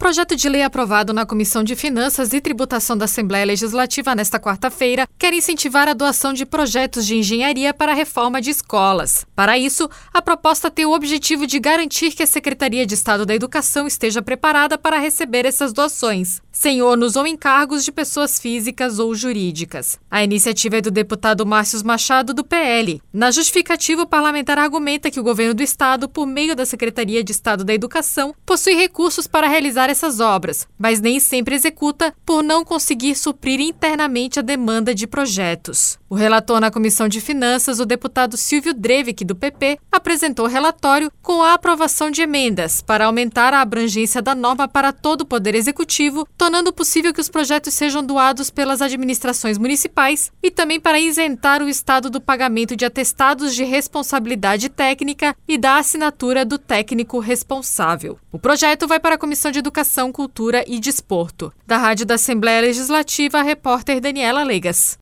projeto de lei aprovado na Comissão de Finanças e Tributação da Assembleia Legislativa nesta quarta-feira quer incentivar a doação de projetos de engenharia para a reforma de escolas. Para isso, a proposta tem o objetivo de garantir que a Secretaria de Estado da Educação esteja preparada para receber essas doações, sem ônus ou encargos de pessoas físicas ou jurídicas. A iniciativa é do deputado Márcio Machado, do PL. Na justificativa, o parlamentar argumenta que o governo do Estado, por meio da Secretaria de Estado da Educação, possui recursos para realizar essas obras, mas nem sempre executa por não conseguir suprir internamente a demanda de projetos. O relator na Comissão de Finanças, o deputado Silvio Drevik, do PP, apresentou o relatório com a aprovação de emendas para aumentar a abrangência da norma para todo o Poder Executivo, tornando possível que os projetos sejam doados pelas administrações municipais e também para isentar o Estado do pagamento de atestados de responsabilidade técnica e da assinatura do técnico responsável. O projeto vai para a Comissão de Educação, Cultura e Desporto. Da Rádio da Assembleia Legislativa, a repórter Daniela Legas.